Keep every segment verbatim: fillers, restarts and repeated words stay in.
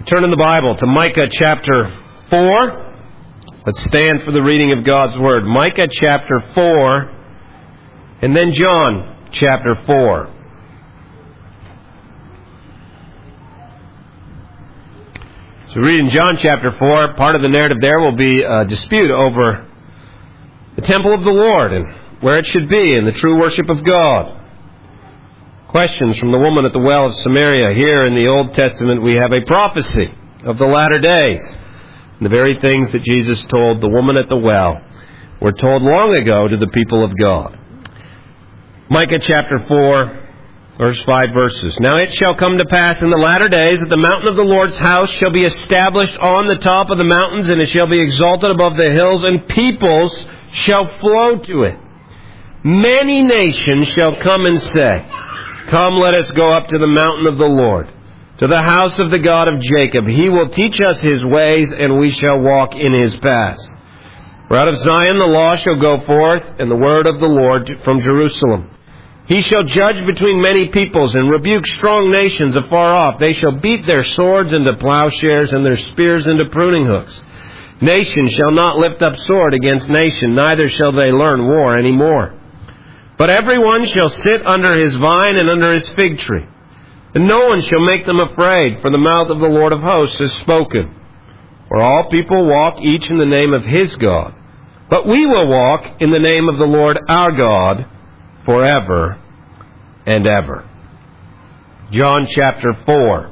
Turn in the Bible to Micah chapter four. Let's stand for the reading of God's Word. Micah chapter four, and then John chapter four. So read in John chapter four, part of the narrative there will be a dispute over the temple of the Lord and where it should be and the true worship of God. Questions from the woman at the well of Samaria. Here in the Old Testament we have a prophecy of the latter days. And the very things that Jesus told the woman at the well were told long ago to the people of God. Micah chapter four, verse five verses. Now it shall come to pass in the latter days that the mountain of the Lord's house shall be established on the top of the mountains, and it shall be exalted above the hills, and peoples shall flow to it. Many nations shall come and say, Come, let us go up to the mountain of the Lord, to the house of the God of Jacob. He will teach us his ways, and we shall walk in his paths. For out of Zion the law shall go forth, and the word of the Lord from Jerusalem. He shall judge between many peoples, and rebuke strong nations afar off. They shall beat their swords into plowshares, and their spears into pruning hooks. Nation shall not lift up sword against nation, neither shall they learn war any more. But everyone shall sit under his vine and under his fig tree. And no one shall make them afraid, for the mouth of the Lord of hosts has spoken. For all people walk each in the name of his God. But we will walk in the name of the Lord our God forever and ever. John chapter four.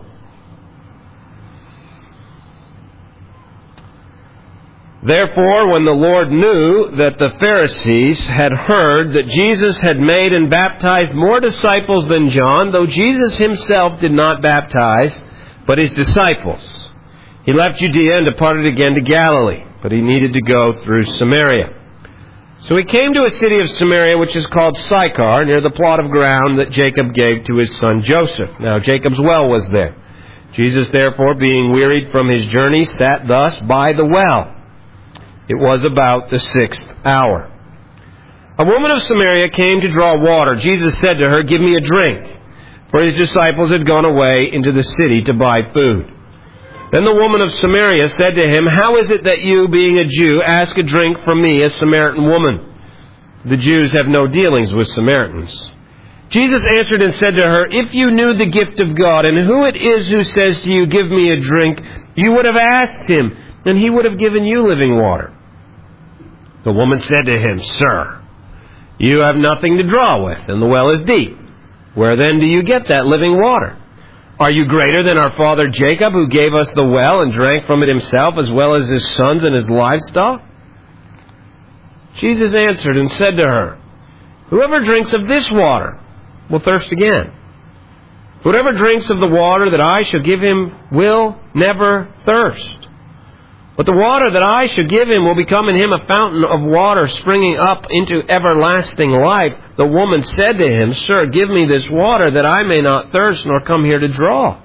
Therefore, when the Lord knew that the Pharisees had heard that Jesus had made and baptized more disciples than John, though Jesus himself did not baptize, but his disciples, he left Judea and departed again to Galilee, but he needed to go through Samaria. So he came to a city of Samaria which is called Sychar, near the plot of ground that Jacob gave to his son Joseph. Now Jacob's well was there. Jesus, therefore, being wearied from his journey, sat thus by the well. It was about the sixth hour. A woman of Samaria came to draw water. Jesus said to her, Give me a drink. For his disciples had gone away into the city to buy food. Then the woman of Samaria said to him, How is it that you, being a Jew, ask a drink from me, a Samaritan woman? The Jews have no dealings with Samaritans. Jesus answered and said to her, If you knew the gift of God, and who it is who says to you, Give me a drink, you would have asked him, and he would have given you living water. The woman said to him, Sir, you have nothing to draw with, and the well is deep. Where then do you get that living water? Are you greater than our father Jacob, who gave us the well and drank from it himself, as well as his sons and his livestock? Jesus answered and said to her, Whoever drinks of this water will thirst again. Whoever drinks of the water that I shall give him will never thirst. But the water that I shall give him will become in him a fountain of water springing up into everlasting life. The woman said to him, Sir, give me this water that I may not thirst nor come here to draw.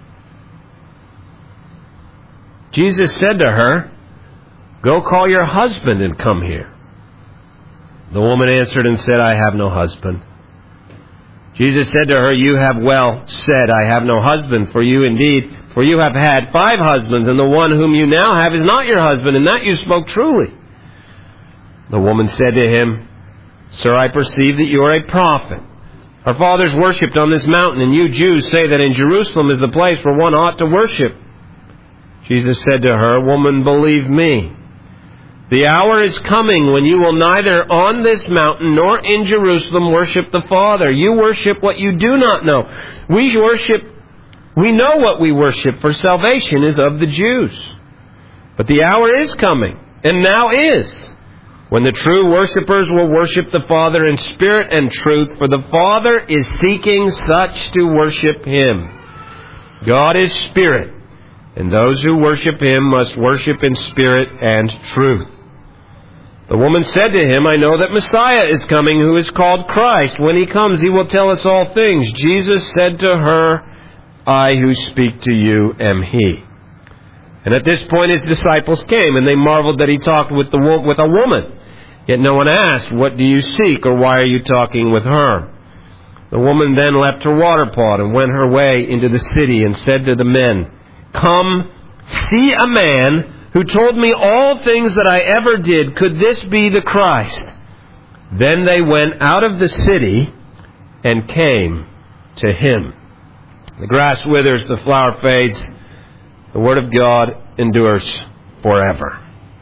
Jesus said to her, Go call your husband and come here. The woman answered and said, I have no husband. Jesus said to her, You have well said, I have no husband. For you indeed, for you have had five husbands, and the one whom you now have is not your husband, and that you spoke truly. The woman said to him, Sir, I perceive that you are a prophet. Our fathers worshipped on this mountain, and you Jews say that in Jerusalem is the place where one ought to worship. Jesus said to her, Woman, believe me. The hour is coming when you will neither on this mountain nor in Jerusalem worship the Father. You worship what you do not know. We worship, we know what we worship, for salvation is of the Jews. But the hour is coming, and now is, when the true worshipers will worship the Father in spirit and truth, for the Father is seeking such to worship him. God is spirit, and those who worship him must worship in spirit and truth. The woman said to him, I know that Messiah is coming, who is called Christ. When he comes, he will tell us all things. Jesus said to her, I who speak to you am he. And at this point his disciples came, and they marveled that he talked with, the wo- with a woman. Yet no one asked, What do you seek, or why are you talking with her? The woman then left her water pot and went her way into the city and said to the men, Come, see a man who told me all things that I ever did. Could this be the Christ? Then they went out of the city and came to him. The grass withers, the flower fades. The word of God endures forever.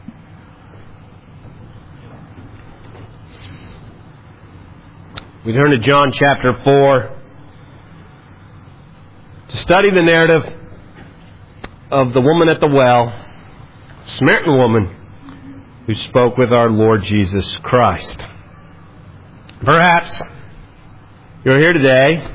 We turn to John chapter four to study the narrative of the woman at the well, Samaritan woman who spoke with our Lord Jesus Christ. Perhaps you're here today.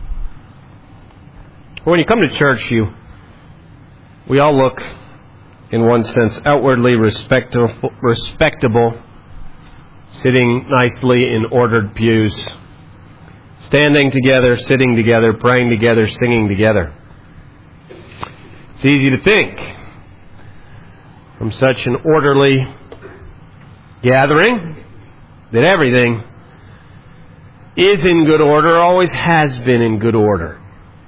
When you come to church, you we all look, in one sense, outwardly respectable, respectable, sitting nicely in ordered pews, standing together, sitting together, praying together, singing together. It's easy to think from such an orderly gathering that everything is in good order, always has been in good order.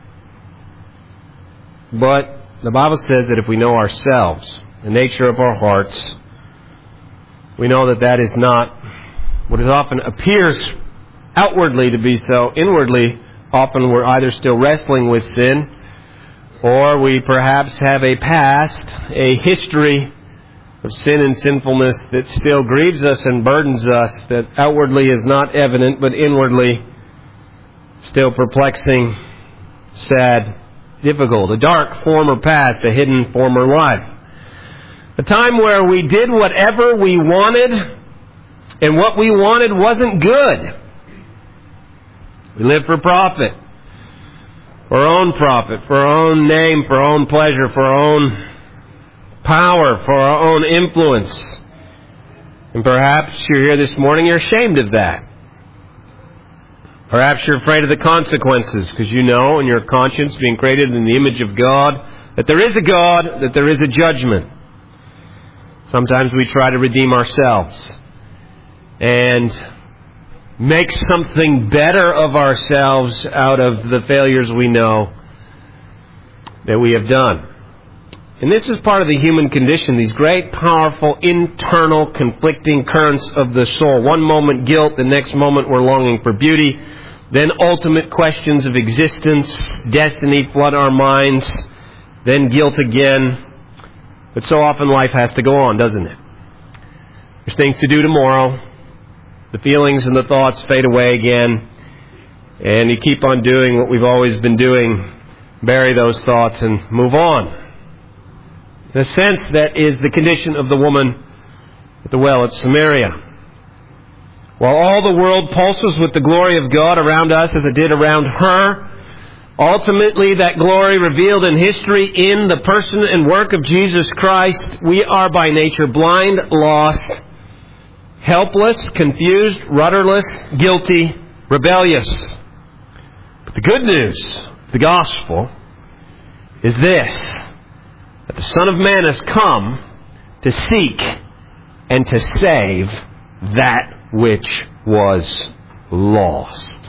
But the Bible says that if we know ourselves, the nature of our hearts, we know that that is not what is often appears outwardly to be so. Inwardly, often we're either still wrestling with sin, or we perhaps have a past, a history of sin and sinfulness that still grieves us and burdens us, that outwardly is not evident, but inwardly still perplexing, sad, difficult. A dark former past, a hidden former life. A time where we did whatever we wanted, and what we wanted wasn't good. We lived for profit, for our own profit, for our own name, for our own pleasure, for our own power, for our own influence. And perhaps you're here this morning, you're ashamed of that. Perhaps you're afraid of the consequences because you know in your conscience, being created in the image of God, that there is a God, that there is a judgment. Sometimes we try to redeem ourselves and make something better of ourselves out of the failures we know that we have done. And this is part of the human condition, these great, powerful, internal, conflicting currents of the soul. One moment guilt, the next moment we're longing for beauty. Then ultimate questions of existence, destiny flood our minds. Then guilt again. But so often life has to go on, doesn't it? There's things to do tomorrow. The feelings and the thoughts fade away again. And you keep on doing what we've always been doing. Bury those thoughts and move on. In a sense, that is the condition of the woman at the well at Samaria. While all the world pulses with the glory of God around us as it did around her, ultimately that glory revealed in history in the person and work of Jesus Christ, we are by nature blind, lost, helpless, confused, rudderless, guilty, rebellious. But the good news, the gospel, is this: that the Son of Man has come to seek and to save that which was lost.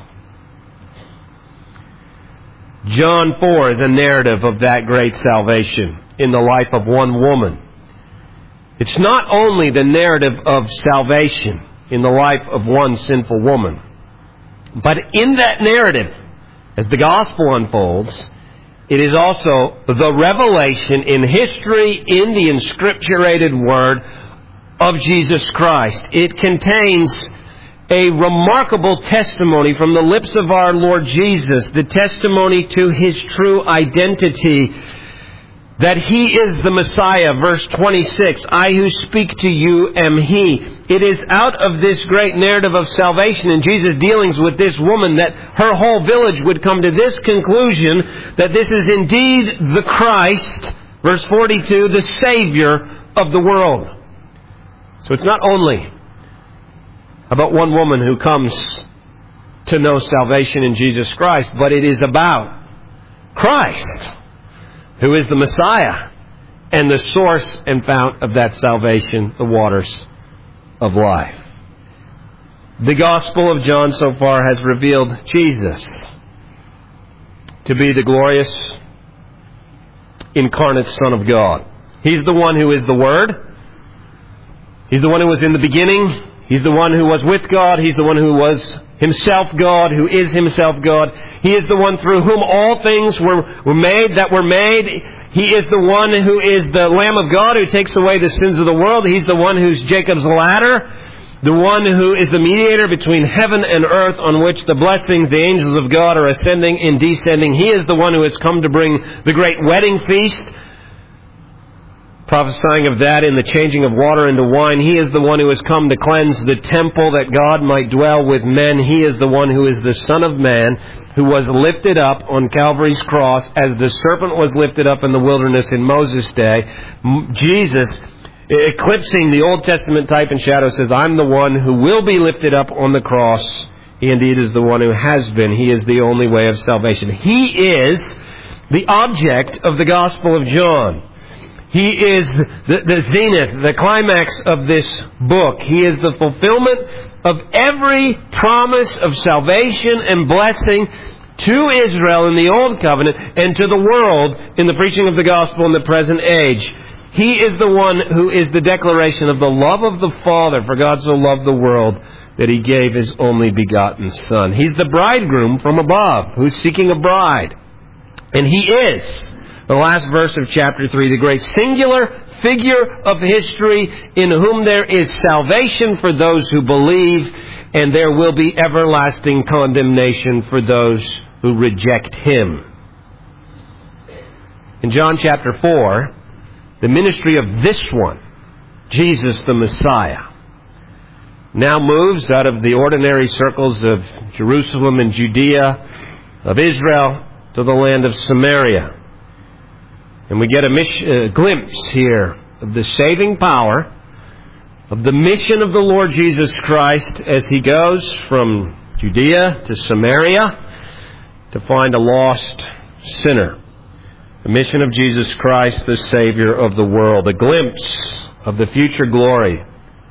John four is a narrative of that great salvation in the life of one woman. It's not only the narrative of salvation in the life of one sinful woman, but in that narrative, as the gospel unfolds, it is also the revelation in history, in the inscripturated word of Jesus Christ. It contains a remarkable testimony from the lips of our Lord Jesus, the testimony to His true identity, that He is the Messiah. Verse twenty-six, I who speak to you am He. It is out of this great narrative of salvation and Jesus' dealings with this woman that her whole village would come to this conclusion, that this is indeed the Christ, verse forty-two, the Savior of the world. So it's not only about one woman who comes to know salvation in Jesus Christ, but it is about Christ, who is the Messiah and the source and fount of that salvation, the waters of life. The Gospel of John so far has revealed Jesus to be the glorious, incarnate Son of God. He's the one who is the Word. He's the one who was in the beginning. He's the one who was with God. He's the one who was Himself God, who is Himself God. He is the one through whom all things were, were made that were made. He is the one who is the Lamb of God who takes away the sins of the world. He's the one who's Jacob's ladder, the one who is the mediator between heaven and earth, on which the blessings, the angels of God, are ascending and descending. He is the one who has come to bring the great wedding feast, prophesying of that in the changing of water into wine. He is the one who has come to cleanse the temple that God might dwell with men. He is the one who is the Son of Man, who was lifted up on Calvary's cross as the serpent was lifted up in the wilderness in Moses' day. Jesus, eclipsing the Old Testament type and shadow, says, I'm the one who will be lifted up on the cross. He indeed is the one who has been. He is the only way of salvation. He is the object of the Gospel of John. He is the, the zenith, the climax of this book. He is the fulfillment of every promise of salvation and blessing to Israel in the Old Covenant and to the world in the preaching of the gospel in the present age. He is the one who is the declaration of the love of the Father, for God so loved the world that He gave His only begotten Son. He's the bridegroom from above who's seeking a bride. And He is, the last verse of chapter three, the great singular figure of history in whom there is salvation for those who believe, and there will be everlasting condemnation for those who reject Him. In John chapter four, the ministry of this one, Jesus the Messiah, now moves out of the ordinary circles of Jerusalem and Judea, of Israel, to the land of Samaria. And we get a, mission, a glimpse here of the saving power of the mission of the Lord Jesus Christ as He goes from Judea to Samaria to find a lost sinner. The mission of Jesus Christ, the Savior of the world. A glimpse of the future glory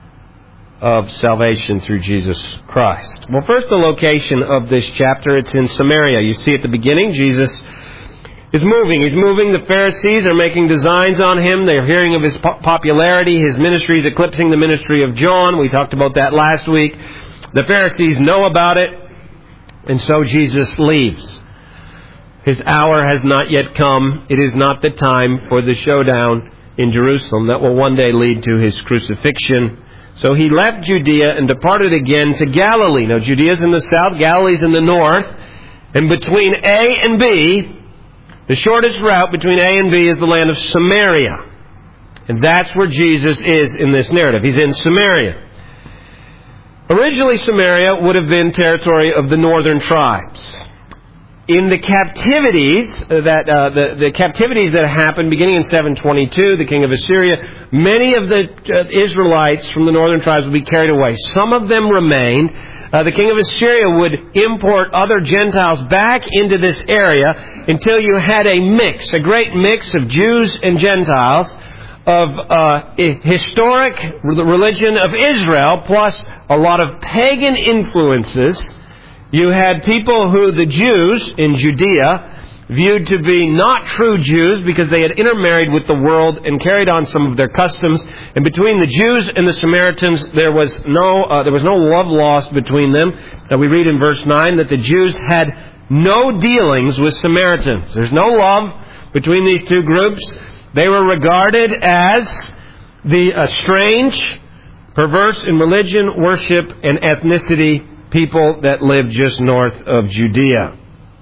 of salvation through Jesus Christ. Well, first, the location of this chapter. It's in Samaria. You see at the beginning, Jesus is moving. He's moving. The Pharisees are making designs on Him. They're hearing of His popularity. His ministry is eclipsing the ministry of John. We talked about that last week. The Pharisees know about it, and so Jesus leaves. His hour has not yet come. It is not the time for the showdown in Jerusalem that will one day lead to His crucifixion. So He left Judea and departed again to Galilee. Now, Judea's in the south, Galilee's in the north, and between A and B, the shortest route between A and B is the land of Samaria. And that's where Jesus is in this narrative. He's in Samaria. Originally, Samaria would have been territory of the northern tribes. In the captivities that uh, the, the captivities that happened beginning in seven twenty-two, the king of Assyria, many of the uh, Israelites from the northern tribes would be carried away. Some of them remained. Uh, the king of Assyria would import other Gentiles back into this area until you had a mix, a great mix of Jews and Gentiles, of uh, historic religion of Israel, plus a lot of pagan influences. You had people who the Jews in Judea viewed to be not true Jews because they had intermarried with the world and carried on some of their customs. And between the Jews and the Samaritans, there was no uh, there was no love lost between them. Now we read in verse nine that the Jews had no dealings with Samaritans. There's no love between these two groups. They were regarded as the uh, strange, perverse in religion, worship, and ethnicity people that lived just north of Judea.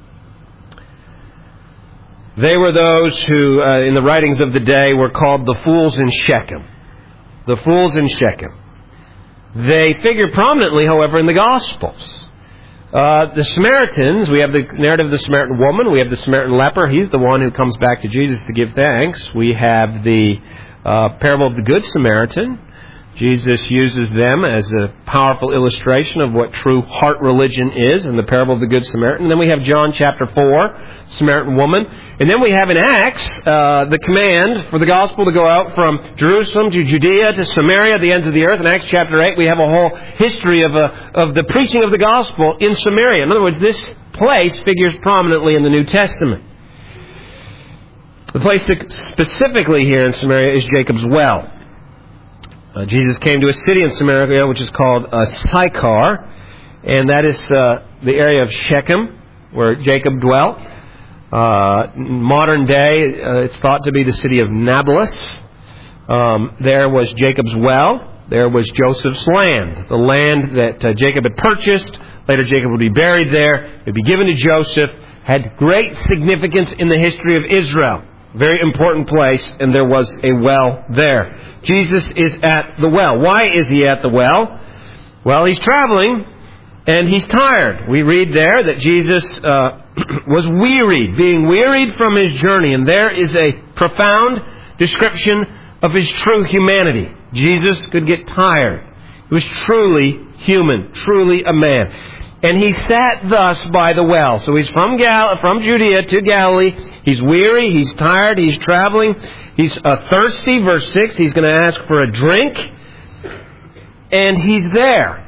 They were those who, uh, in the writings of the day, were called the fools in Shechem. The fools in Shechem. They figure prominently, however, in the Gospels. Uh, the Samaritans, we have the narrative of the Samaritan woman. We have the Samaritan leper. He's the one who comes back to Jesus to give thanks. We have the uh, parable of the Good Samaritan. Jesus uses them as a powerful illustration of what true heart religion is in the parable of the Good Samaritan. And then we have John chapter four, Samaritan woman. And then we have in Acts uh, the command for the gospel to go out from Jerusalem to Judea to Samaria, the ends of the earth. In Acts chapter eight, we have a whole history of, a, of the preaching of the gospel in Samaria. In other words, this place figures prominently in the New Testament. The place specifically here in Samaria is Jacob's well. Uh, Jesus came to a city in Samaria which is called uh, Sychar, and that is uh, the area of Shechem, where Jacob dwelt. Uh, modern day, uh, it's thought to be the city of Nablus. Um, there was Jacob's well. There was Joseph's land, the land that uh, Jacob had purchased. Later Jacob would be buried there. It would be given to Joseph. Had great significance in the history of Israel. Very important place, and there was a well there. Jesus is at the well. Why is he at the well? Well, he's traveling, and he's tired. We read there that Jesus uh, was wearied, being wearied from his journey. And there is a profound description of his true humanity. Jesus could get tired. He was truly human, truly a man. And he sat thus by the well. So he's from Gal- from Judea to Galilee. He's weary, he's tired, he's traveling. He's uh, thirsty, verse six. He's going to ask for a drink. And he's there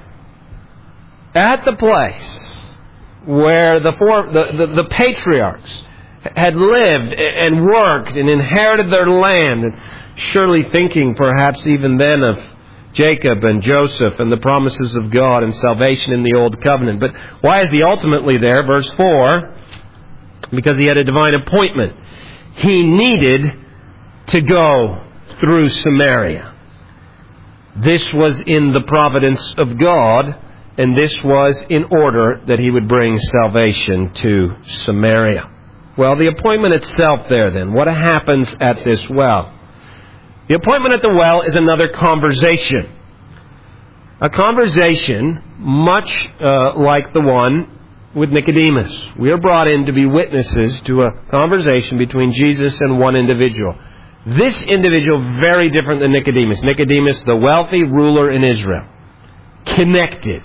at the place where the, four, the, the, the patriarchs had lived and worked and inherited their land. And surely thinking perhaps even then of Jacob and Joseph and the promises of God and salvation in the Old Covenant. But why is he ultimately there? Verse four, because he had a divine appointment. He needed to go through Samaria. This was in the providence of God, and this was in order that he would bring salvation to Samaria. Well, the appointment itself there then. What happens at this well? The appointment at the well is another conversation. A conversation much uh, like the one with Nicodemus. We are brought in to be witnesses to a conversation between Jesus and one individual. This individual very different than Nicodemus. Nicodemus, the wealthy ruler in Israel. Connected.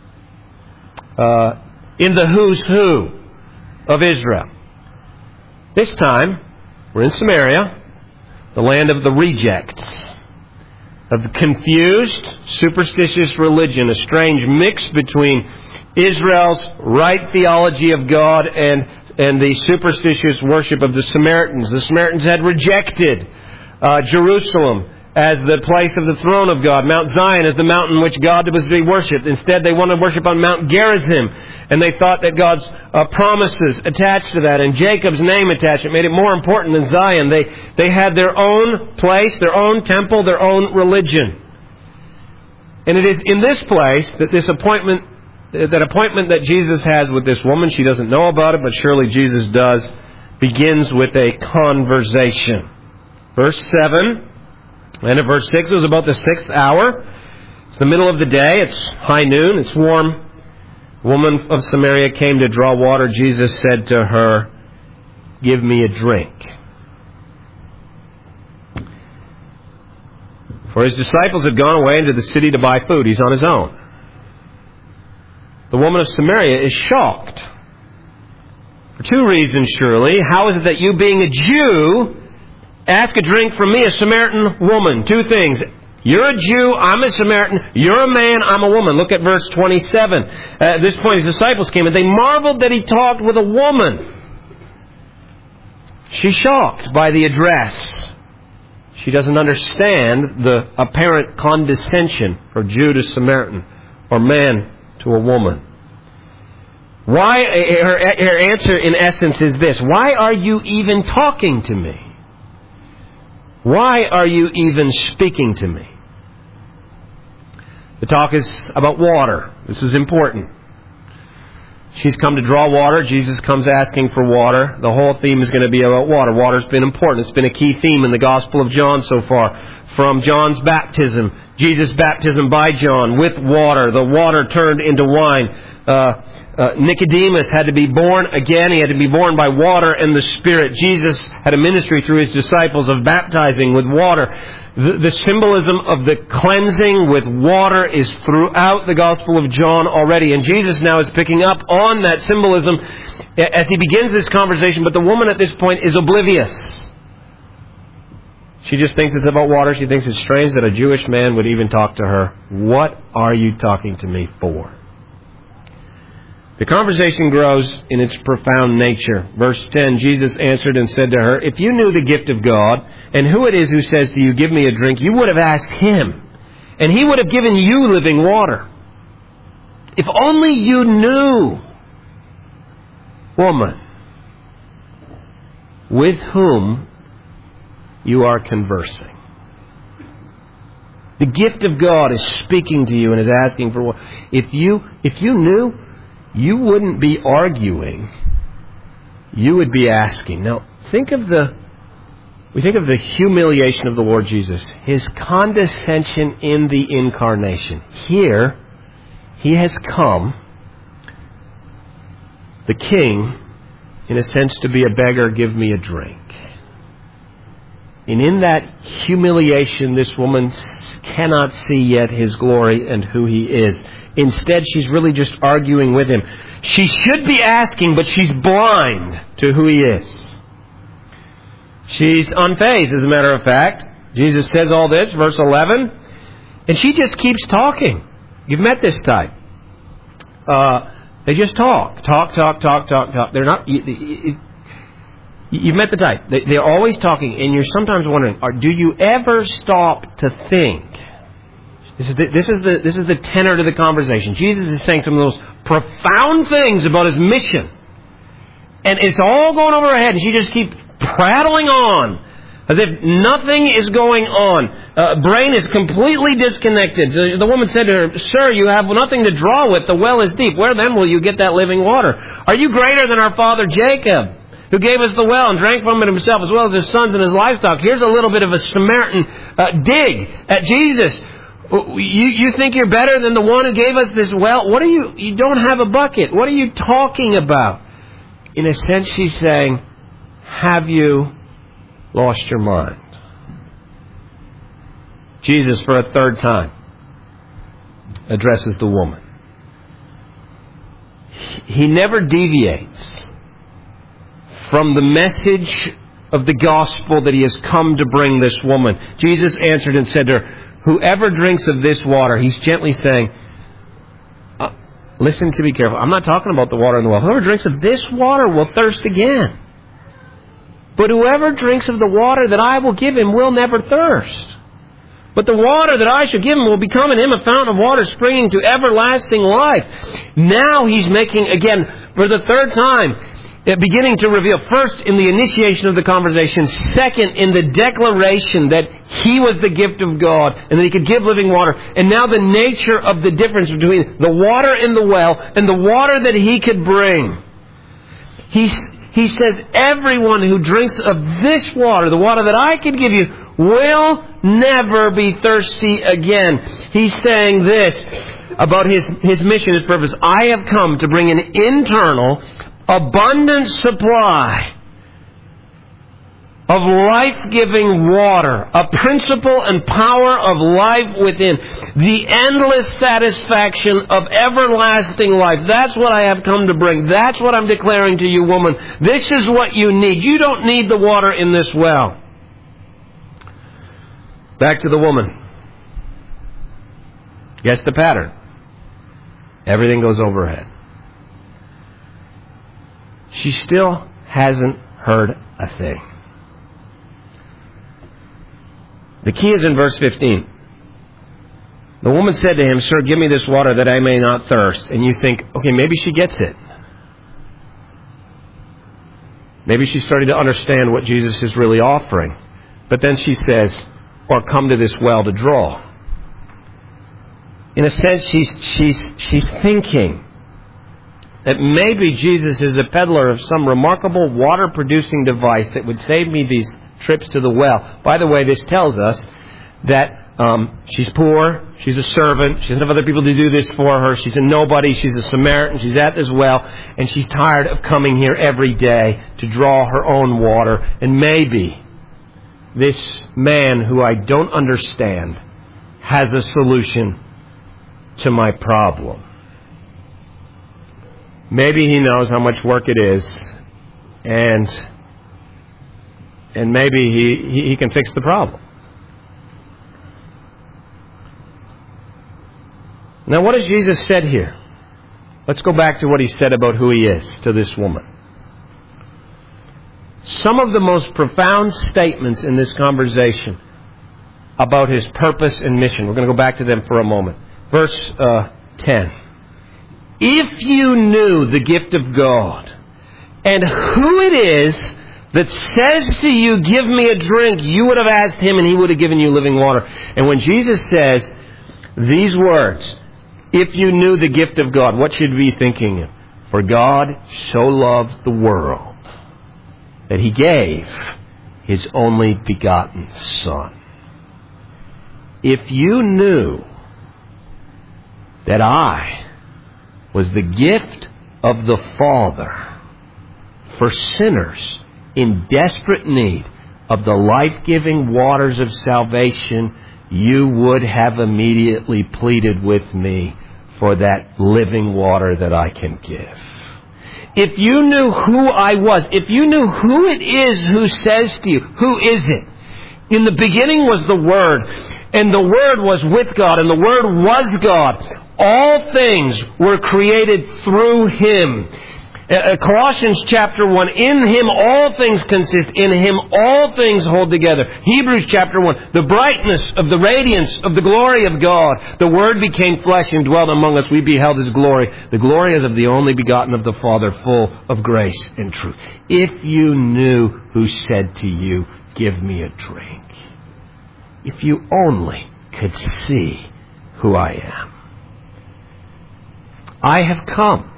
Uh, in the who's who of Israel. This time, we're in Samaria, the land of the rejects, of the confused, superstitious religion, a strange mix between Israel's right theology of God and, and the superstitious worship of the Samaritans. The Samaritans had rejected uh, Jerusalem as the place of the throne of God, Mount Zion as the mountain which God was to be worshipped. Instead, they wanted to worship on Mount Gerizim, and they thought that God's uh, promises attached to that and Jacob's name attached, it made it more important than Zion. They they had their own place, their own temple, their own religion. And it is in this place that this appointment, that appointment that Jesus has with this woman, she doesn't know about it, but surely Jesus does, begins with a conversation. Verse seven. And at verse six, it was about the sixth hour. It's the middle of the day. It's high noon. It's warm. The woman of Samaria came to draw water. Jesus said to her, "Give me a drink." For his disciples had gone away into the city to buy food. He's on his own. The woman of Samaria is shocked. For two reasons, surely. How is it that you, being a Jew, ask a drink from me, a Samaritan woman? Two things. You're a Jew, I'm a Samaritan. You're a man, I'm a woman. Look at verse twenty-seven. At this point, his disciples came, and they marveled that he talked with a woman. She's shocked by the address. She doesn't understand the apparent condescension from Jew to Samaritan, or man to a woman. Why? Her, her answer, in essence, is this: why are you even talking to me? Why are you even speaking to me? The talk is about water. This is important. She's come to draw water. Jesus comes asking for water. The whole theme is going to be about water. Water's been important. It's been a key theme in the Gospel of John so far. From John's baptism, Jesus' baptism by John with water. The water turned into wine. Uh, uh, Nicodemus had to be born again. He had to be born by water and the Spirit. Jesus had a ministry through his disciples of baptizing with water. The, the symbolism of the cleansing with water is throughout the Gospel of John already. And Jesus now is picking up on that symbolism as he begins this conversation. But the woman at this point is oblivious. She just thinks it's about water. She thinks it's strange that a Jewish man would even talk to her. What are you talking to me for? The conversation grows in its profound nature. Verse ten, Jesus answered and said to her, "If you knew the gift of God, and who it is who says to you, 'Give me a drink,' you would have asked him, and he would have given you living water. If only you knew, woman, with whom you are conversing." The gift of God is speaking to you and is asking for water. If you, if you knew, you wouldn't be arguing. You would be asking. Now, think of the, we think of the humiliation of the Lord Jesus, His condescension in the incarnation. Here, He has come, the King, in a sense, to be a beggar, give me a drink. And in that humiliation, this woman cannot see yet His glory and who He is. Instead, she's really just arguing with Him. She should be asking, but she's blind to who He is. She's unfazed, as a matter of fact. Jesus says all this, verse eleven, and she just keeps talking. You've met this type. Uh, they just talk. Talk, talk, talk, talk, talk. They're not... You, you, you've met the type. They, they're always talking, and you're sometimes wondering, are, do you ever stop to think? This is, the, this, is the, this is the tenor to the conversation. Jesus is saying some of those profound things about His mission. And it's all going over her head, and she just keeps prattling on as if nothing is going on. Uh, brain is completely disconnected. The, the woman said to her, "Sir, you have nothing to draw with. The well is deep. Where then will you get that living water? Are you greater than our father Jacob, who gave us the well and drank from it himself, as well as his sons and his livestock?" Here's a little bit of a Samaritan uh, dig at Jesus. You, you think you're better than the one who gave us this well? What are you, you don't have a bucket. What are you talking about? In a sense, she's saying, have you lost your mind? Jesus, for a third time, addresses the woman. He never deviates from the message of the gospel that He has come to bring this woman. Jesus answered and said to her, "Whoever drinks of this water," He's gently saying, uh, listen to me careful. I'm not talking about the water in the well. "Whoever drinks of this water will thirst again. But whoever drinks of the water that I will give him will never thirst. But the water that I shall give him will become in him a fountain of water springing to everlasting life." Now He's making, again, for the third time, beginning to reveal, first in the initiation of the conversation, second in the declaration that He was the gift of God and that He could give living water, and now the nature of the difference between the water in the well and the water that He could bring. He, he says, everyone who drinks of this water, the water that I could give you, will never be thirsty again. He's saying this about His, his mission, His purpose. I have come to bring an internal, abundant supply of life-giving water, a principle and power of life within, the endless satisfaction of everlasting life. That's what I have come to bring. That's what I'm declaring to you, woman. This is what you need. You don't need the water in this well. Back to the woman. Guess the pattern. Everything goes over her head. She still hasn't heard a thing. The key is in verse fifteen. The woman said to Him, "Sir, give me this water that I may not thirst." And you think, okay, maybe she gets it. Maybe she's starting to understand what Jesus is really offering. But then she says, "Or come to this well to draw." In a sense, she's, she's, she's thinking that maybe Jesus is a peddler of some remarkable water-producing device that would save me these trips to the well. By the way, this tells us that um, she's poor, she's a servant, she doesn't have other people to do this for her, she's a nobody, she's a Samaritan, she's at this well, and she's tired of coming here every day to draw her own water. And maybe this man who I don't understand has a solution to my problem. Maybe he knows how much work it is, and and maybe he, he, he can fix the problem. Now, what has Jesus said here? Let's go back to what he said about who he is to this woman. Some of the most profound statements in this conversation about his purpose and mission. We're going to go back to them for a moment. Verse uh, ten. If you knew the gift of God and who it is that says to you, give me a drink, you would have asked him and he would have given you living water. And when Jesus says these words, if you knew the gift of God, what should we be thinking of? For God so loved the world that he gave his only begotten Son. If you knew that I was the gift of the Father for sinners in desperate need of the life-giving waters of salvation, you would have immediately pleaded with me for that living water that I can give. If you knew who I was, if you knew who it is who says to you, who is it? In the beginning was the Word, and the Word was with God, and the Word was God. All things were created through Him. Uh, Colossians chapter one, in Him all things consist, in Him all things hold together. Hebrews chapter one, the brightness of the radiance of the glory of God. The Word became flesh and dwelt among us. We beheld His glory. The glory is of the only begotten of the Father, full of grace and truth. If you knew who said to you, give me a drink. If you only could see who I am. I have come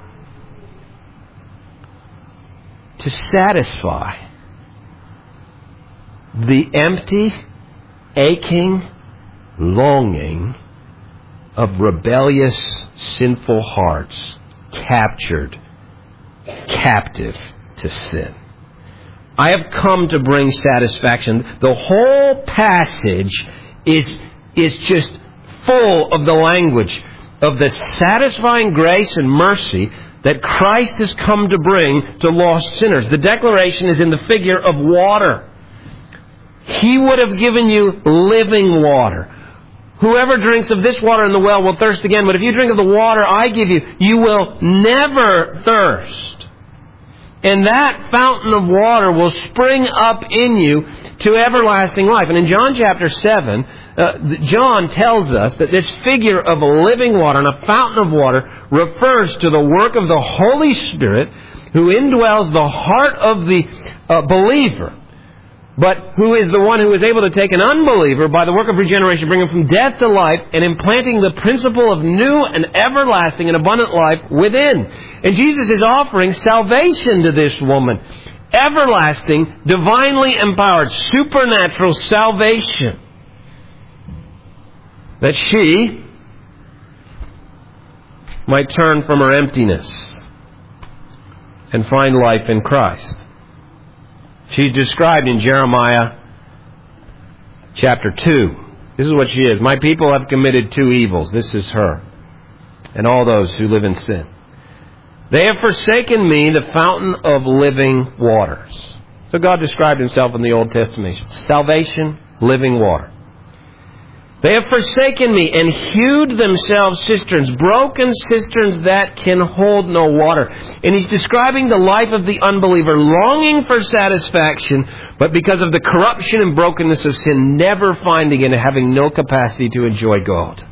to satisfy the empty, aching longing of rebellious, sinful hearts captured, captive to sin. I have come to bring satisfaction. The whole passage is, is just full of the language of the satisfying grace and mercy that Christ has come to bring to lost sinners. The declaration is in the figure of water. He would have given you living water. Whoever drinks of this water in the well will thirst again, but if you drink of the water I give you, you will never thirst. And that fountain of water will spring up in you to everlasting life. And in John chapter seven, uh, John tells us that this figure of a living water and a fountain of water refers to the work of the Holy Spirit who indwells the heart of the uh, believer, but who is the one who is able to take an unbeliever by the work of regeneration, bring him from death to life, and implanting the principle of new and everlasting and abundant life within. And Jesus is offering salvation to this woman. Everlasting, divinely empowered, supernatural salvation. That she might turn from her emptiness and find life in Christ. She's described in Jeremiah chapter two. This is what she is. My people have committed two evils. This is her. And all those who live in sin. They have forsaken me, the fountain of living waters. So God described Himself in the Old Testament. Salvation, living water. They have forsaken me and hewed themselves cisterns, broken cisterns that can hold no water. And He's describing the life of the unbeliever, longing for satisfaction, but because of the corruption and brokenness of sin, never finding it and having no capacity to enjoy God.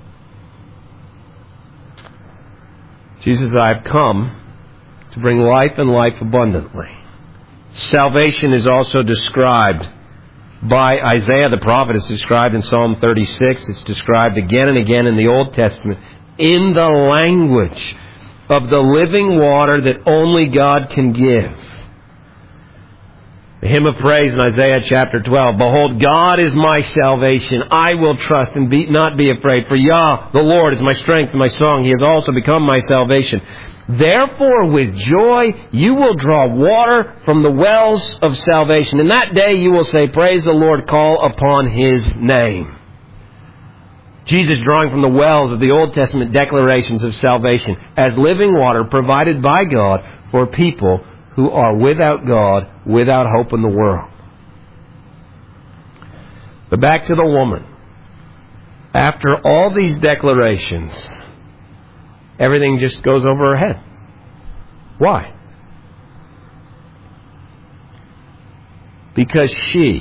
Jesus says, I have come to bring life and life abundantly. Salvation is also described by Isaiah the prophet. It's described in Psalm thirty-six. It's described again and again in the Old Testament in the language of the living water that only God can give. The hymn of praise in Isaiah chapter twelve. Behold, God is my salvation. I will trust and be, not be afraid. For Yah, the Lord, is my strength and my song. He has also become my salvation. Therefore, with joy, you will draw water from the wells of salvation. In that day, you will say, praise the Lord, call upon His name. Jesus drawing from the wells of the Old Testament declarations of salvation as living water provided by God for people who are without God, without hope in the world. But back to the woman. After all these declarations, everything just goes over her head. Why? Because she,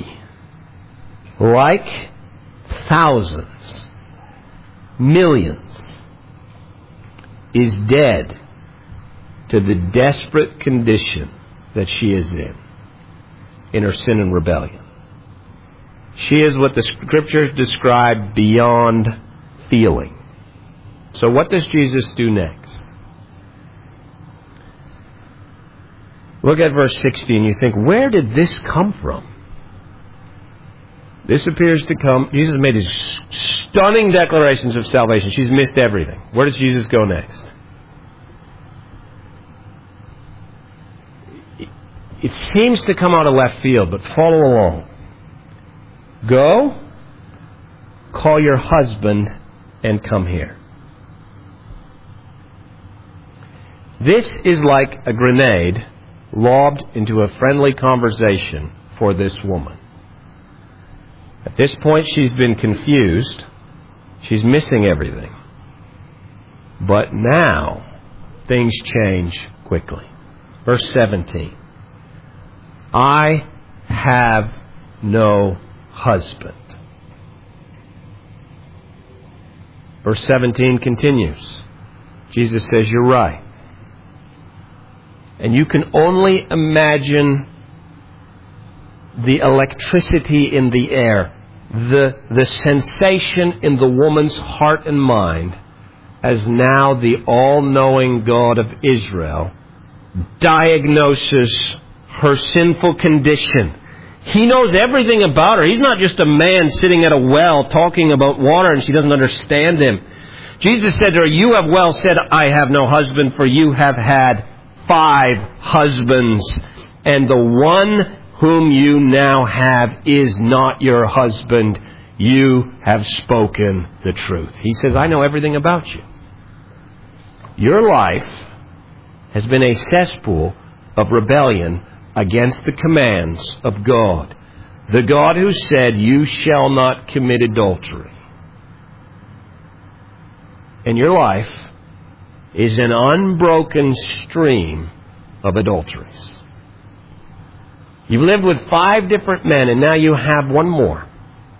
like thousands, millions, is dead to the desperate condition that she is in, in her sin and rebellion. She is what the Scriptures describe beyond feeling. So what does Jesus do next? Look at verse sixteen. You think, where did this come from? This appears to come... Jesus made his stunning declarations of salvation. She's missed everything. Where does Jesus go next? It seems to come out of left field, but follow along. Go, call your husband, and come here. This is like a grenade lobbed into a friendly conversation for this woman. At this point, she's been confused. She's missing everything. But now, things change quickly. Verse seventeen. I have no husband. Verse seventeen continues. Jesus says, you're right. And you can only imagine the electricity in the air, the, the sensation in the woman's heart and mind, as now the all-knowing God of Israel diagnoses her sinful condition. He knows everything about her. He's not just a man sitting at a well talking about water and she doesn't understand him. Jesus said to her, you have well said, I have no husband, for you have had five husbands, and the one whom you now have is not your husband. You have spoken the truth. He says, I know everything about you. Your life has been a cesspool of rebellion against the commands of God. The God who said, you shall not commit adultery. And your life is an unbroken stream of adulteries. You've lived with five different men, and now you have one more.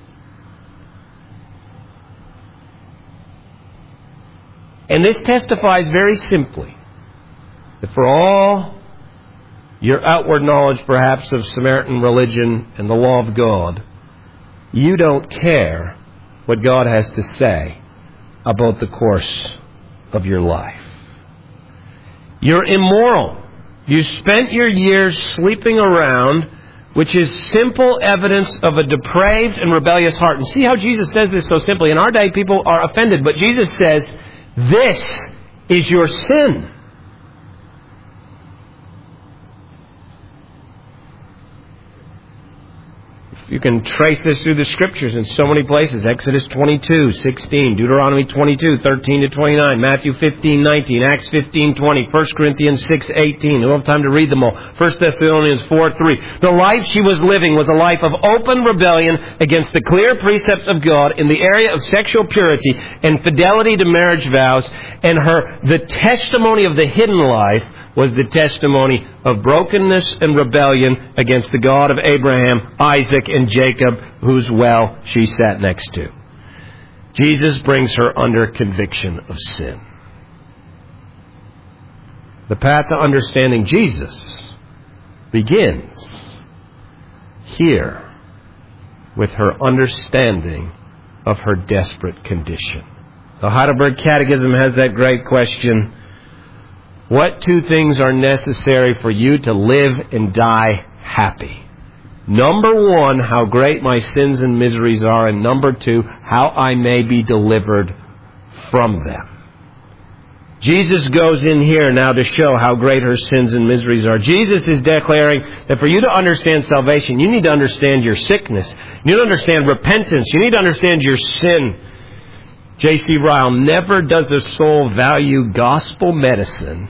And this testifies very simply that for all your outward knowledge, perhaps, of Samaritan religion and the law of God, you don't care what God has to say about the course of your life. You're immoral. You spent your years sleeping around, which is simple evidence of a depraved and rebellious heart. And see how Jesus says this so simply. In our day, people are offended, but Jesus says, this is your sin. You can trace this through the Scriptures in so many places. Exodus twenty-two, sixteen, Deuteronomy twenty-two, thirteen to twenty-nine, Matthew fifteen, nineteen, Acts fifteen, twenty, First Corinthians six, eighteen. We don't have time to read them all. First Thessalonians four, three. The life she was living was a life of open rebellion against the clear precepts of God in the area of sexual purity and fidelity to marriage vows. And her, the testimony of the hidden life was the testimony of brokenness and rebellion against the God of Abraham, Isaac, and Jacob, whose well she sat next to. Jesus brings her under conviction of sin. The path to understanding Jesus begins here with her understanding of her desperate condition. The Heidelberg Catechism has that great question: what two things are necessary for you to live and die happy? Number one, how great my sins and miseries are. And number two, how I may be delivered from them. Jesus goes in here now to show how great her sins and miseries are. Jesus is declaring that for you to understand salvation, you need to understand your sickness. You need to understand repentance. You need to understand your sin. J C Ryle, never does a soul value gospel medicine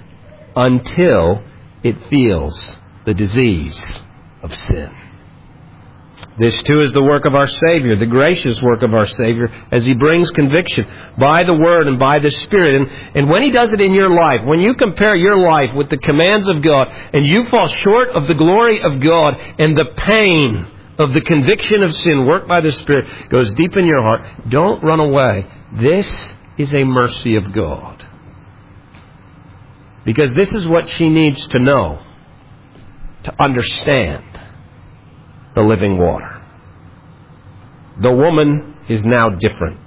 until it feels the disease of sin. This too is the work of our Savior, the gracious work of our Savior, as He brings conviction by the Word and by the Spirit. And, and when He does it in your life, when you compare your life with the commands of God, and you fall short of the glory of God, and the pain of the conviction of sin worked by the Spirit goes deep in your heart, don't run away. This is a mercy of God. Because this is what she needs to know to understand the living water. The woman is now different.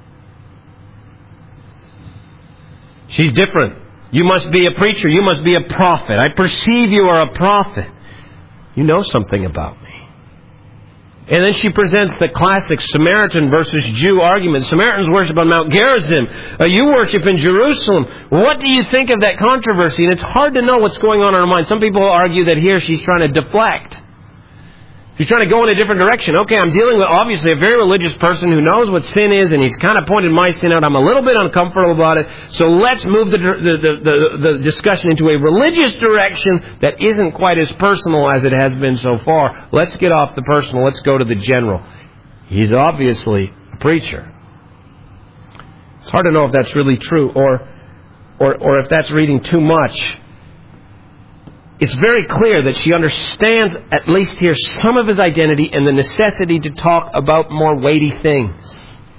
She's different. You must be a preacher. You must be a prophet. I perceive you are a prophet. You know something about me. And then she presents the classic Samaritan versus Jew argument. Samaritans worship on Mount Gerizim. Uh, you worship in Jerusalem. What do you think of that controversy? And it's hard to know what's going on in her mind. Some people argue that here she's trying to deflect. He's trying to go in a different direction. Okay, I'm dealing with, obviously, a very religious person who knows what sin is, and he's kind of pointed my sin out. I'm a little bit uncomfortable about it. So let's move the, the, the, the, the discussion into a religious direction that isn't quite as personal as it has been so far. Let's get off the personal. Let's go to the general. He's obviously a preacher. It's hard to know if that's really true, or, or, or if that's reading too much. It's very clear that she understands, at least here, some of his identity and the necessity to talk about more weighty things.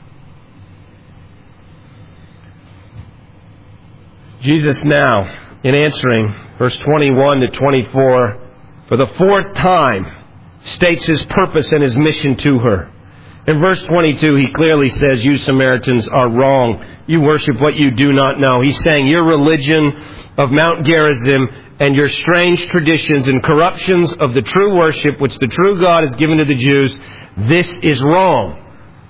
Jesus now, in answering verse twenty-one to twenty-four, for the fourth time, states his purpose and his mission to her. In verse twenty-two, he clearly says, you Samaritans are wrong. You worship what you do not know. He's saying your religion of Mount Gerizim and your strange traditions and corruptions of the true worship which the true God has given to the Jews, this is wrong.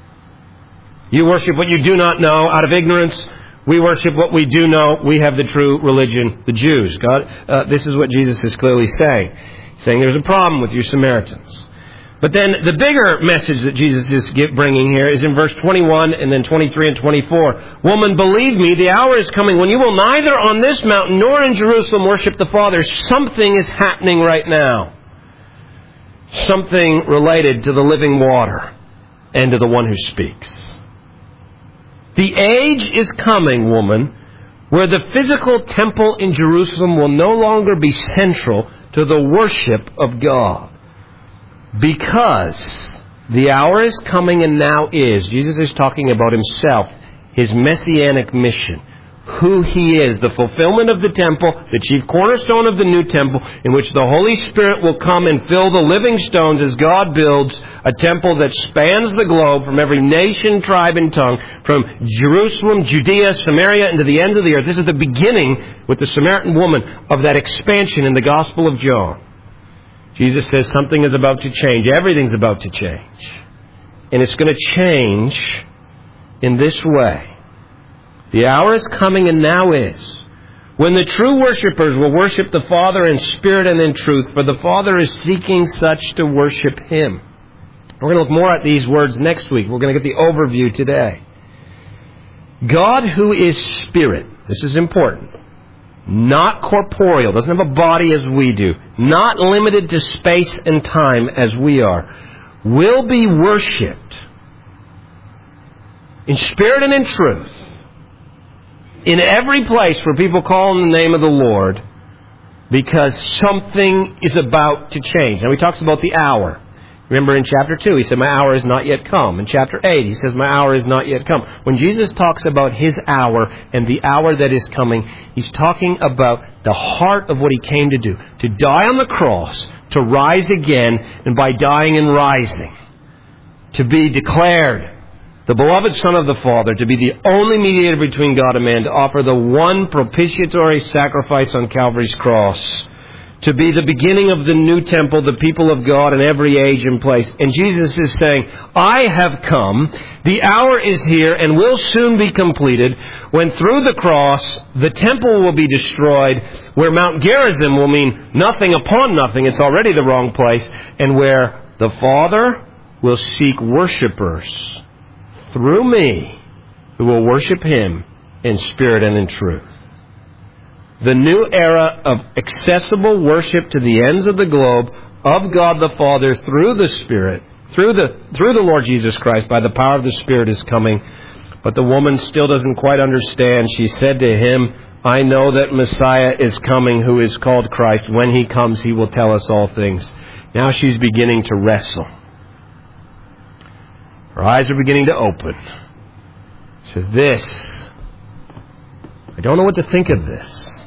You worship what you do not know out of ignorance. We worship what we do know. We have the true religion, the Jews. God, uh, this is what Jesus is clearly saying. He's saying there's a problem with you Samaritans. But then the bigger message that Jesus is bringing here is in verse twenty-one and then twenty-three and twenty-four. Woman, believe me, the hour is coming when you will neither on this mountain nor in Jerusalem worship the Father. Something is happening right now. Something related to the living water and to the one who speaks. The age is coming, woman, where the physical temple in Jerusalem will no longer be central to the worship of God. Because the hour is coming and now is. Jesus is talking about himself, his messianic mission, who he is, the fulfillment of the temple, the chief cornerstone of the new temple, in which the Holy Spirit will come and fill the living stones as God builds a temple that spans the globe from every nation, tribe, and tongue, from Jerusalem, Judea, Samaria, and to the ends of the earth. This is the beginning with the Samaritan woman of that expansion in the Gospel of John. Jesus says something is about to change. Everything's about to change. And it's going to change in this way. The hour is coming and now is, when the true worshipers will worship the Father in spirit and in truth, for the Father is seeking such to worship Him. We're going to look more at these words next week. We're going to get the overview today. God, who is spirit, this is important, not corporeal, doesn't have a body as we do, not limited to space and time as we are, will be worshipped in spirit and in truth, in every place where people call on the name of the Lord, because something is about to change. Now he talks about the hour. Remember in chapter two, he said, my hour is not yet come. In chapter eight, he says, my hour is not yet come. When Jesus talks about his hour and the hour that is coming, he's talking about the heart of what he came to do. To die on the cross, to rise again, and by dying and rising, to be declared the beloved Son of the Father, to be the only mediator between God and man, to offer the one propitiatory sacrifice on Calvary's cross, to be the beginning of the new temple, the people of God in every age and place. And Jesus is saying, I have come, the hour is here and will soon be completed, when through the cross the temple will be destroyed, where Mount Gerizim will mean nothing upon nothing, it's already the wrong place, and where the Father will seek worshipers through me who will worship Him in spirit and in truth. The new era of accessible worship to the ends of the globe of God the Father through the Spirit through the, through the Lord Jesus Christ, by the power of the Spirit, is coming. But the woman still doesn't quite understand. She said to him, I know that Messiah is coming, who is called Christ. When he comes, he will tell us all things. Now she's beginning to wrestle. Her eyes are beginning to open. She says, this, I don't know what to think of this.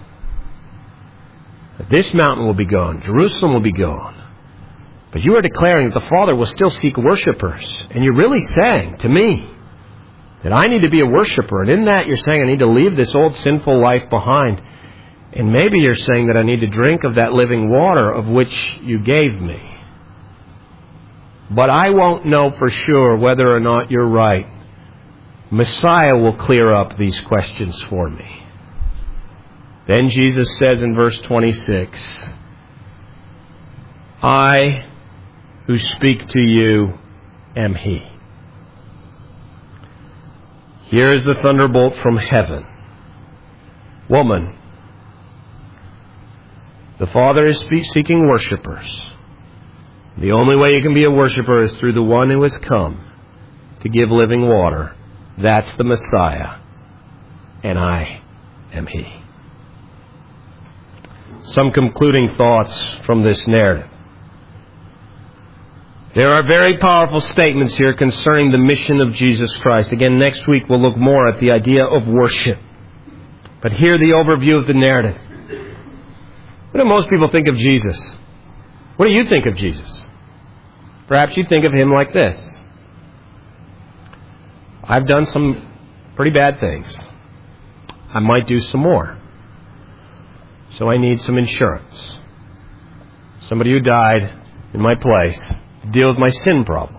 This mountain will be gone. Jerusalem will be gone. But you are declaring that the Father will still seek worshipers. And you're really saying to me that I need to be a worshiper. And in that you're saying I need to leave this old sinful life behind. And maybe you're saying that I need to drink of that living water of which you gave me. But I won't know for sure whether or not you're right. Messiah will clear up these questions for me. Then Jesus says in verse twenty-six, I who speak to you am He. Here is the thunderbolt from heaven. Woman, the Father is seeking worshipers. The only way you can be a worshiper is through the one who has come to give living water. That's the Messiah. And I am He. Some concluding thoughts from this narrative. There are very powerful statements here concerning the mission of Jesus Christ. Again, next week we'll look more at the idea of worship. But here the overview of the narrative. What do most people think of Jesus? What do you think of Jesus? Perhaps you think of Him like this. I've done some pretty bad things. I might do some more. So I need some insurance. Somebody who died in my place to deal with my sin problem.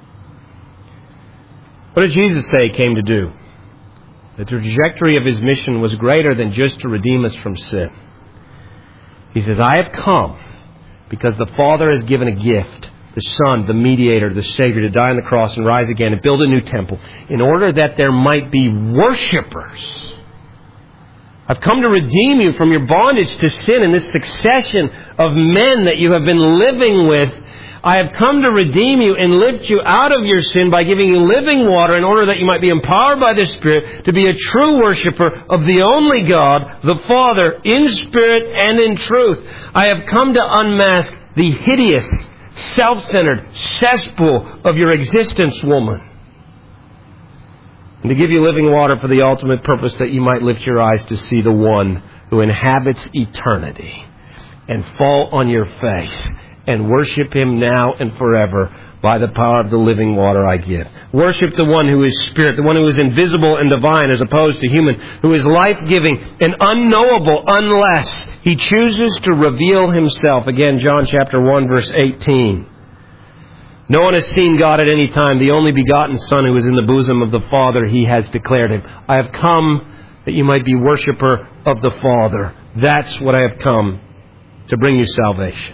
What did Jesus say He came to do? The trajectory of His mission was greater than just to redeem us from sin. He says, I have come because the Father has given a gift, the Son, the mediator, the Savior, to die on the cross and rise again and build a new temple in order that there might be worshipers. I've come to redeem you from your bondage to sin and this succession of men that you have been living with. I have come to redeem you and lift you out of your sin by giving you living water in order that you might be empowered by the Spirit to be a true worshiper of the only God, the Father, in spirit and in truth. I have come to unmask the hideous, self-centered cesspool of your existence, woman, and to give you living water for the ultimate purpose that you might lift your eyes to see the one who inhabits eternity and fall on your face and worship Him now and forever by the power of the living water I give. Worship the one who is Spirit, the one who is invisible and divine as opposed to human, who is life-giving and unknowable unless He chooses to reveal Himself. Again, John chapter one, verse eighteen. No one has seen God at any time. The only begotten Son who is in the bosom of the Father, He has declared Him. I have come that you might be worshiper of the Father. That's what I have come to bring you salvation.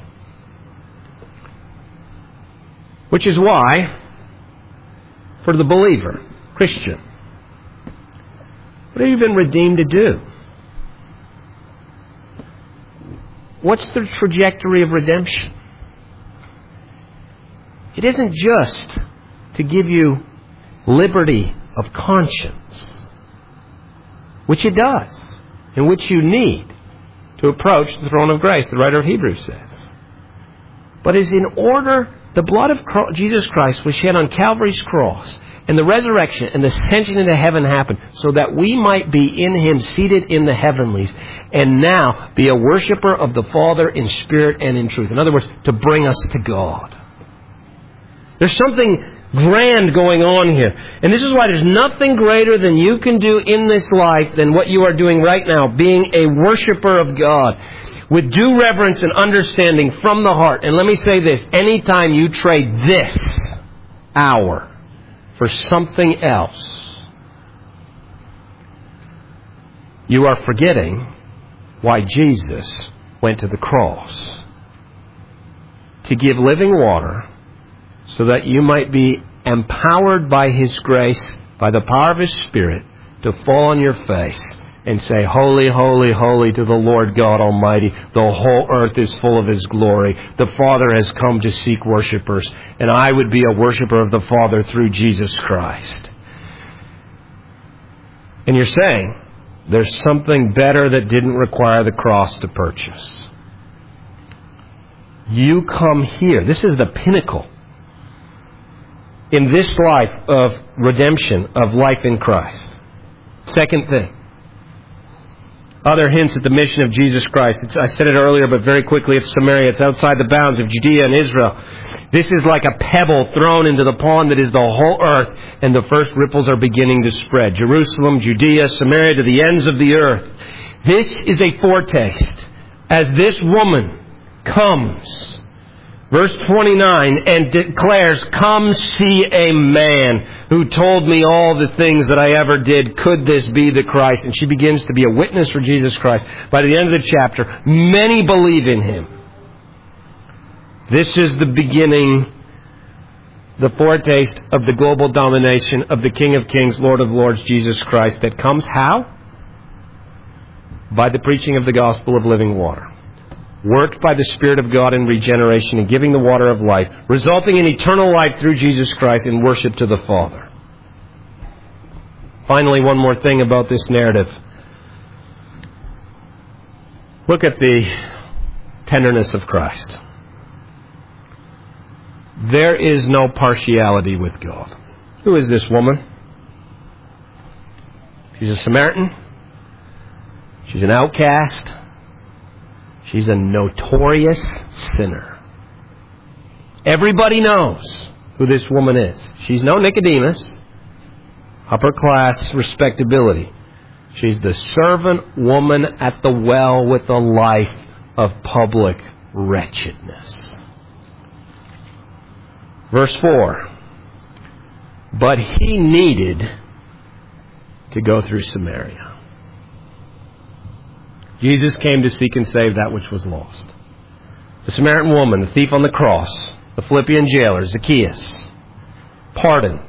Which is why, for the believer, Christian, what have you been redeemed to do? What's the trajectory of redemption? It isn't just to give you liberty of conscience, which it does, and which you need to approach the throne of grace, the writer of Hebrews says, but is in order. The blood of Jesus Christ was shed on Calvary's cross, and the resurrection and the ascension into heaven happened so that we might be in Him, seated in the heavenlies, and now be a worshiper of the Father in spirit and in truth. In other words, to bring us to God. There's something grand going on here. And this is why there's nothing greater than you can do in this life than what you are doing right now, being a worshiper of God. With due reverence and understanding from the heart. And let me say this. Anytime you trade this hour for something else, you are forgetting why Jesus went to the cross. To give living water so that you might be empowered by His grace, by the power of His Spirit, to fall on your face and say, "Holy, holy, holy to the Lord God Almighty. The whole earth is full of His glory. The Father has come to seek worshipers." And I would be a worshiper of the Father through Jesus Christ. And you're saying, there's something better that didn't require the cross to purchase. You come here. This is the pinnacle in this life of redemption, of life in Christ. Second thing. Other hints at the mission of Jesus Christ. It's, I said it earlier, but very quickly, it's Samaria. It's outside the bounds of Judea and Israel. This is like a pebble thrown into the pond that is the whole earth, and the first ripples are beginning to spread. Jerusalem, Judea, Samaria, to the ends of the earth. This is a foretaste. As this woman comes, verse twenty-nine, and declares, "Come see a man who told me all the things that I ever did. Could this be the Christ?" And she begins to be a witness for Jesus Christ. By the end of the chapter, many believe in Him. This is the beginning, the foretaste of the global domination of the King of Kings, Lord of Lords, Jesus Christ, that comes how? By the preaching of the gospel of living water. Worked by the Spirit of God in regeneration and giving the water of life, resulting in eternal life through Jesus Christ in worship to the Father. Finally, one more thing about this narrative. Look at the tenderness of Christ. There is no partiality with God. Who is this woman? She's a Samaritan. She's an outcast. She's a notorious sinner. Everybody knows who this woman is. She's no Nicodemus. Upper class respectability. She's the servant woman at the well with a life of public wretchedness. Verse four. But he needed to go through Samaria. Jesus came to seek and save that which was lost. The Samaritan woman, the thief on the cross, the Philippian jailer, Zacchaeus, pardoned.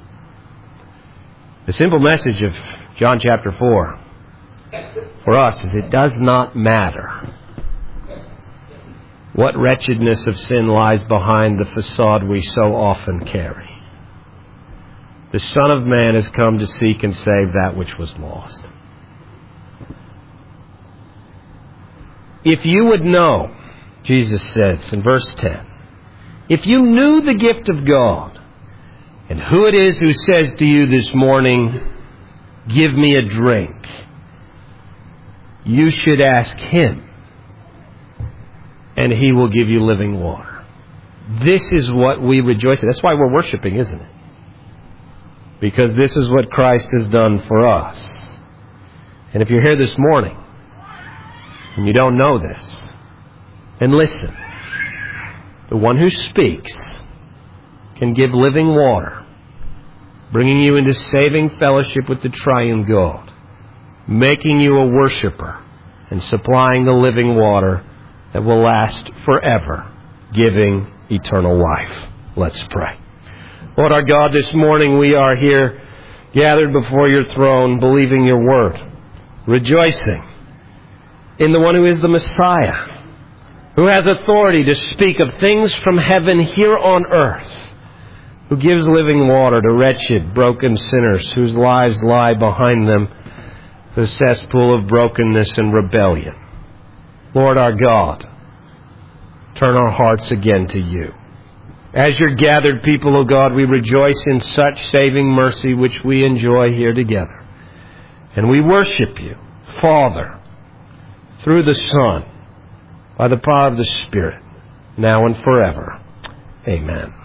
The simple message of John chapter four for us is it does not matter what wretchedness of sin lies behind the facade we so often carry. The Son of Man has come to seek and save that which was lost. If you would know, Jesus says in verse ten, if you knew the gift of God and who it is who says to you this morning, "Give me a drink," you should ask Him, and He will give you living water. This is what we rejoice in. That's why we're worshiping, isn't it? Because this is what Christ has done for us. And if you're here this morning, and you don't know this, then listen. The one who speaks can give living water, bringing you into saving fellowship with the triune God, making you a worshiper, and supplying the living water that will last forever, giving eternal life. Let's pray. Lord our God, this morning we are here gathered before your throne, believing your word, rejoicing in the one who is the Messiah, who has authority to speak of things from heaven here on earth, who gives living water to wretched, broken sinners whose lives lie behind them the cesspool of brokenness and rebellion. Lord our God, turn our hearts again to you. As your gathered people, O God, we rejoice in such saving mercy which we enjoy here together. And we worship you, Father, through the Son, by the power of the Spirit, now and forever. Amen.